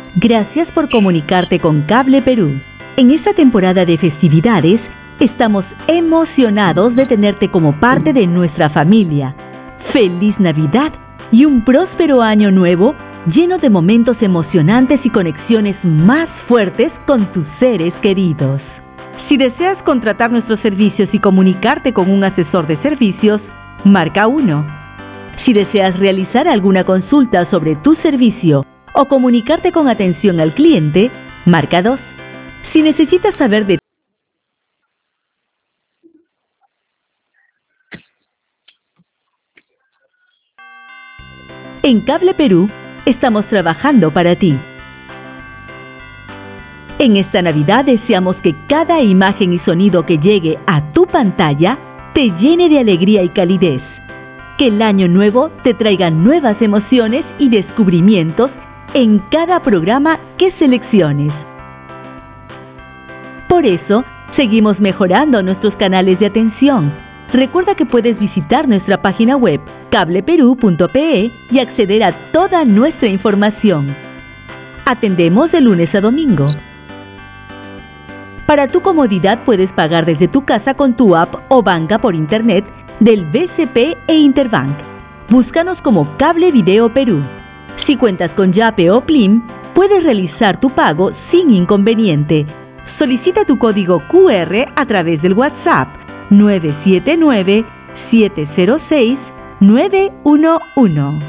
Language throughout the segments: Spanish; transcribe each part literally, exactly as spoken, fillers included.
Gracias por comunicarte con Cable Perú. En esta temporada de festividades, estamos emocionados de tenerte como parte de nuestra familia. ¡Feliz Navidad y un próspero año nuevo lleno de momentos emocionantes y conexiones más fuertes con tus seres queridos! Si deseas contratar nuestros servicios y comunicarte con un asesor de servicios, marca uno. Si deseas realizar alguna consulta sobre tu servicio o comunicarte con atención al cliente, marca dos. Si necesitas saber de En Cable Perú, estamos trabajando para ti. En esta Navidad deseamos que cada imagen y sonido que llegue a tu pantalla te llene de alegría y calidez. Que el año nuevo te traiga nuevas emociones y descubrimientos en cada programa que selecciones. Por eso, seguimos mejorando nuestros canales de atención. Recuerda que puedes visitar nuestra página web cable perú punto pe y acceder a toda nuestra información. Atendemos de lunes a domingo. Para tu comodidad puedes pagar desde tu casa con tu app o banca por internet del B C P e Interbank. Búscanos como Cable Video Perú. Si cuentas con Yape o Plim, puedes realizar tu pago sin inconveniente. Solicita tu código cu erre a través del WhatsApp nueve siete nueve, siete cero seis, nueve uno uno.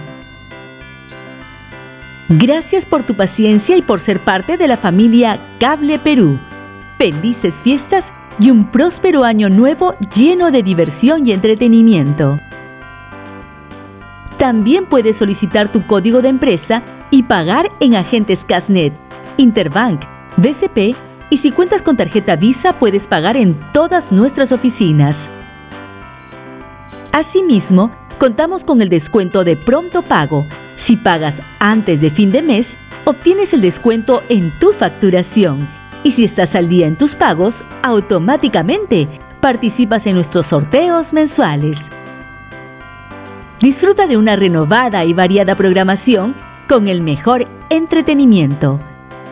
Gracias por tu paciencia y por ser parte de la familia Cable Perú. Felices fiestas y un próspero año nuevo lleno de diversión y entretenimiento. También puedes solicitar tu código de empresa y pagar en agentes Casnet, Interbank, B C P y si cuentas con tarjeta Visa puedes pagar en todas nuestras oficinas. Asimismo, contamos con el descuento de pronto pago. Si pagas antes de fin de mes, obtienes el descuento en tu facturación. Y si estás al día en tus pagos, automáticamente participas en nuestros sorteos mensuales. Disfruta de una renovada y variada programación con el mejor entretenimiento.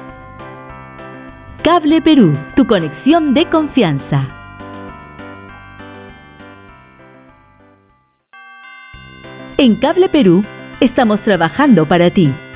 Cable Perú, tu conexión de confianza. En Cable Perú, estamos trabajando para ti.